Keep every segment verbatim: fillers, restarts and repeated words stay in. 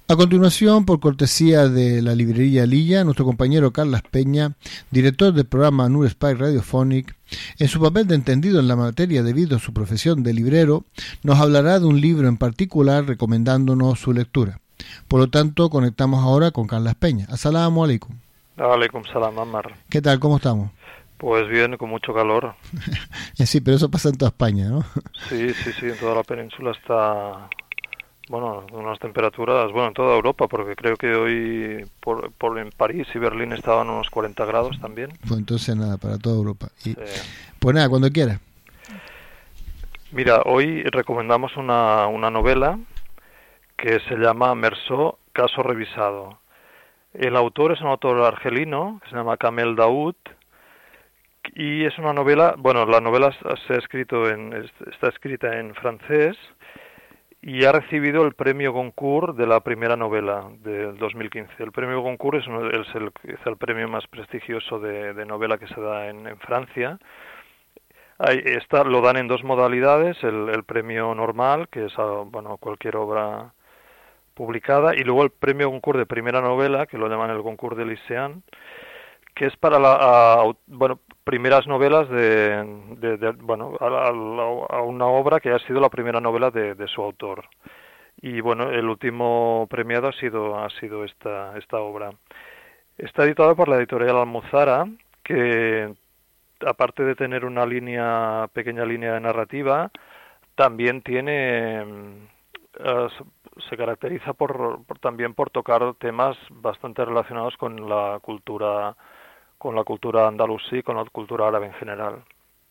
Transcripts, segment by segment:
A continuación, por cortesía de la librería Lilla, nuestro compañero Carlas Peña, director del programa Nur Spy Radiophonic, en su papel de entendido en la materia debido a su profesión de librero, nos hablará de un libro en particular recomendándonos su lectura. Por lo tanto, conectamos ahora con Carlas Peña. Asalamu alaikum. Alaikum salam, Ammar. ¿Qué tal? ¿Cómo estamos? Pues bien, con mucho calor. Sí, pero eso pasa en toda España, ¿no? Sí, sí, sí, en toda la península está... Bueno, unas temperaturas, bueno, en toda Europa, porque creo que hoy por, por en París y Berlín estaban unos cuarenta grados también. Pues entonces nada, para toda Europa. Y, sí. Pues nada, cuando quieras. Mira, hoy recomendamos una, una novela que se llama Meursault, caso revisado. El autor es un autor argelino, que se llama Kamel Daoud, y es una novela, bueno, la novela se ha escrito en, está escrita en francés, y ha recibido el premio Goncourt de la primera novela del dos mil quince. El premio Goncourt es, uno, es, el, es el premio más prestigioso de, de novela que se da en, en Francia. Ahí está, lo dan en dos modalidades, el, el premio normal, que es a, bueno, cualquier obra publicada, y luego el premio Goncourt de primera novela, que lo llaman el Goncourt de Lycéen, que es para la, a, bueno, primeras novelas de, de, de bueno, a, a, a una obra que ha sido la primera novela de, de su autor. Y bueno, el último premiado ha sido ha sido esta esta obra. Está editado por la editorial Almuzara, que aparte de tener una línea pequeña línea de narrativa, también tiene uh, se caracteriza por, por también por tocar temas bastante relacionados con la cultura con la cultura andalusí, con la cultura árabe en general.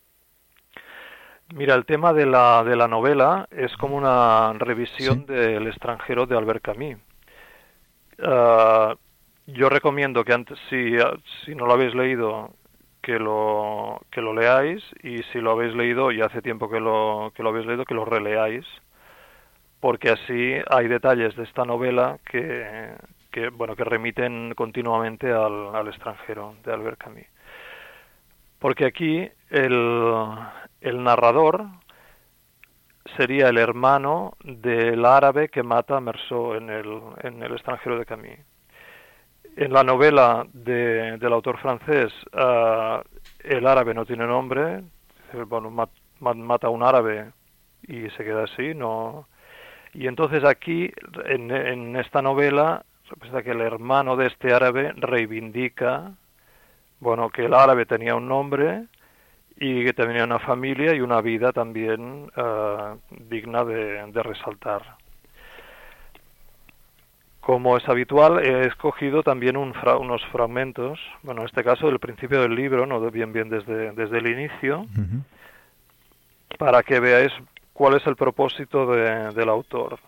Mira, el tema de la de la novela es como una revisión ¿Sí? del extranjero de Albert Camus. Uh, yo recomiendo que antes, si, si no lo habéis leído, que lo que lo leáis, y si lo habéis leído y hace tiempo que lo que lo habéis leído, que lo releáis, porque así hay detalles de esta novela que que bueno que remiten continuamente al, al extranjero de Albert Camus, porque aquí el, el narrador sería el hermano del árabe que mata a Meursault en el en el extranjero de Camus. En la novela de, del autor francés, uh, el árabe no tiene nombre, bueno, mat, mata a un árabe y se queda así, no. Y entonces aquí en, en esta novela representa que el hermano de este árabe reivindica, bueno, que el árabe tenía un nombre y que tenía una familia y una vida también uh, digna de, de resaltar. Como es habitual, he escogido también un fra unos fragmentos, bueno, en este caso del principio del libro, no bien bien desde, desde el inicio, uh-huh. para que veáis cuál es el propósito de, del autor.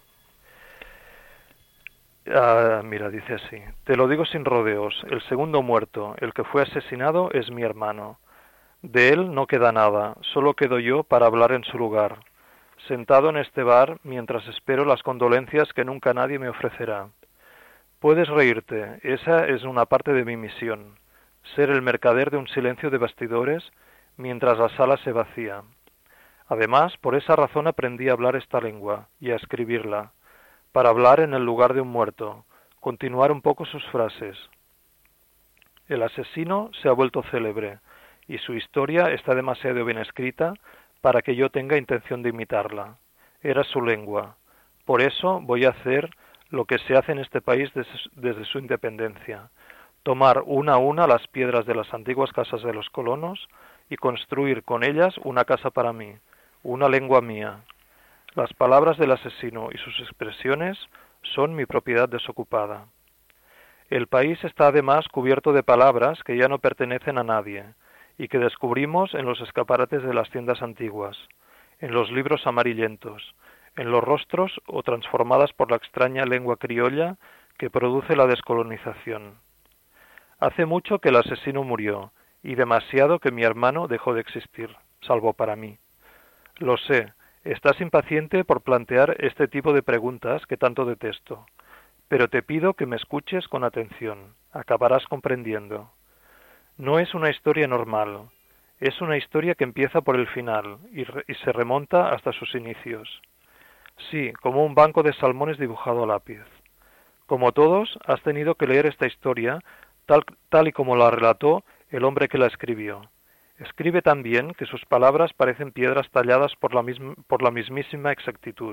Ah, mira, dice así: te lo digo sin rodeos, el segundo muerto, el que fue asesinado, es mi hermano. De él no queda nada, solo quedo yo para hablar en su lugar, sentado en este bar mientras espero las condolencias que nunca nadie me ofrecerá. Puedes reírte, esa es una parte de mi misión, ser el mercader de un silencio de bastidores mientras la sala se vacía. Además, por esa razón aprendí a hablar esta lengua y a escribirla, para hablar en el lugar de un muerto, continuar un poco sus frases. El asesino se ha vuelto célebre, y su historia está demasiado bien escrita para que yo tenga intención de imitarla. Era su lengua. Por eso voy a hacer lo que se hace en este país desde, desde su independencia, tomar una a una las piedras de las antiguas casas de los colonos y construir con ellas una casa para mí, una lengua mía. Las palabras del asesino y sus expresiones son mi propiedad desocupada. El país está además cubierto de palabras que ya no pertenecen a nadie y que descubrimos en los escaparates de las tiendas antiguas, en los libros amarillentos, en los rostros o transformadas por la extraña lengua criolla que produce la descolonización. Hace mucho que el asesino murió y demasiado que mi hermano dejó de existir, salvo para mí. Lo sé. Estás impaciente por plantear este tipo de preguntas que tanto detesto, pero te pido que me escuches con atención. Acabarás comprendiendo. No es una historia normal, es una historia que empieza por el final y, re y se remonta hasta sus inicios. Sí, como un banco de salmones dibujado a lápiz. Como todos, has tenido que leer esta historia tal, tal y como la relató el hombre que la escribió. Escribe tan bien que sus palabras parecen piedras talladas por la, misma, por la mismísima exactitud.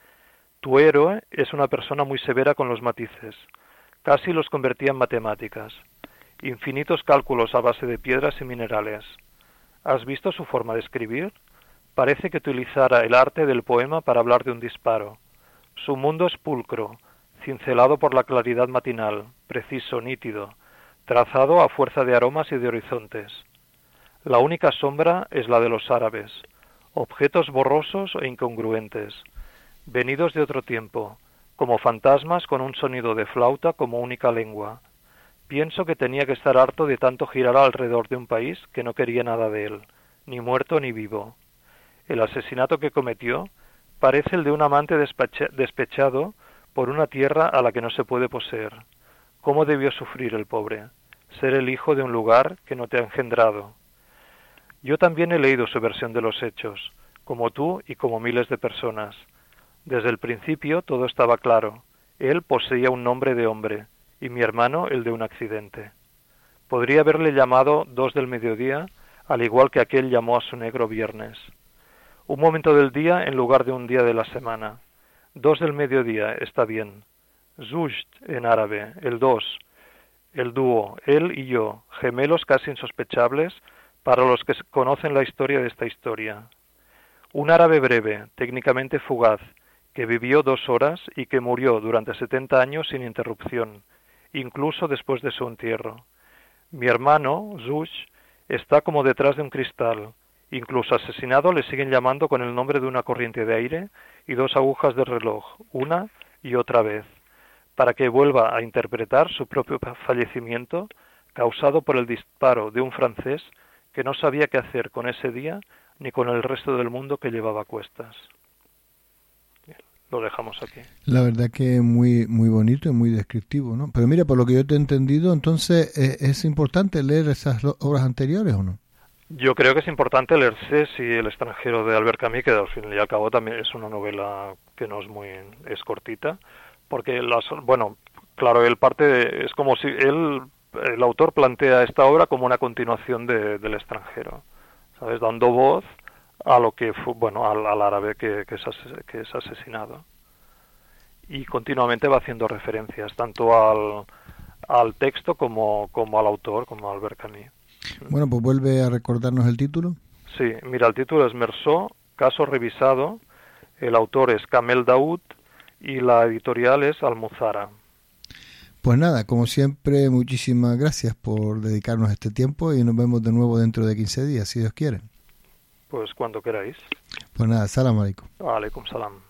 Tu héroe es una persona muy severa con los matices. Casi los convertía en matemáticas. Infinitos cálculos a base de piedras y minerales. ¿Has visto su forma de escribir? Parece que utilizara el arte del poema para hablar de un disparo. Su mundo es pulcro, cincelado por la claridad matinal, preciso, nítido, trazado a fuerza de aromas y de horizontes. La única sombra es la de los árabes, objetos borrosos e incongruentes, venidos de otro tiempo, como fantasmas con un sonido de flauta como única lengua. Pienso que tenía que estar harto de tanto girar alrededor de un país que no quería nada de él, ni muerto ni vivo. El asesinato que cometió parece el de un amante despecha- despechado por una tierra a la que no se puede poseer. ¿Cómo debió sufrir el pobre? Ser el hijo de un lugar que no te ha engendrado. Yo también he leído su versión de los hechos, como tú y como miles de personas. Desde el principio todo estaba claro. Él poseía un nombre de hombre, y mi hermano el de un accidente. Podría haberle llamado dos del mediodía, al igual que aquel llamó a su negro viernes. Un momento del día en lugar de un día de la semana. Dos del mediodía está bien. Zujt en árabe, el dos, el dúo, él y yo, gemelos casi insospechables para los que conocen la historia de esta historia. Un árabe breve, técnicamente fugaz, que vivió dos horas y que murió durante setenta años sin interrupción, incluso después de su entierro. Mi hermano, Zujt, está como detrás de un cristal. Incluso asesinado le siguen llamando con el nombre de una corriente de aire y dos agujas de reloj, una y otra vez, para que vuelva a interpretar su propio fallecimiento causado por el disparo de un francés que no sabía qué hacer con ese día ni con el resto del mundo que llevaba a cuestas. Lo dejamos aquí. La verdad que es muy, muy bonito y muy descriptivo, ¿no? Pero mira, por lo que yo te he entendido, entonces, ¿es importante leer esas obras anteriores o no? Yo creo que es importante leerse si El extranjero de Albert Camus, que al fin y al cabo también es una novela que no es muy, es cortita, porque las, bueno, claro, él parte de, es como si él, el autor plantea esta obra como una continuación de, del extranjero, ¿sabes? Dando voz a lo que fue, bueno, al, al árabe que, que, es ases, que es asesinado. Y continuamente va haciendo referencias tanto al, al texto como, como al autor, como a Albert Camus. Bueno, pues vuelve a recordarnos el título. Sí, mira, el título es Meursault, caso revisado, el autor es Kamel Daoud y la editorial es Almuzara. Pues nada, como siempre, muchísimas gracias por dedicarnos este tiempo y nos vemos de nuevo dentro de quince días, si Dios quiere. Pues cuando queráis. Pues nada, salam alaikum. Alaikum salam.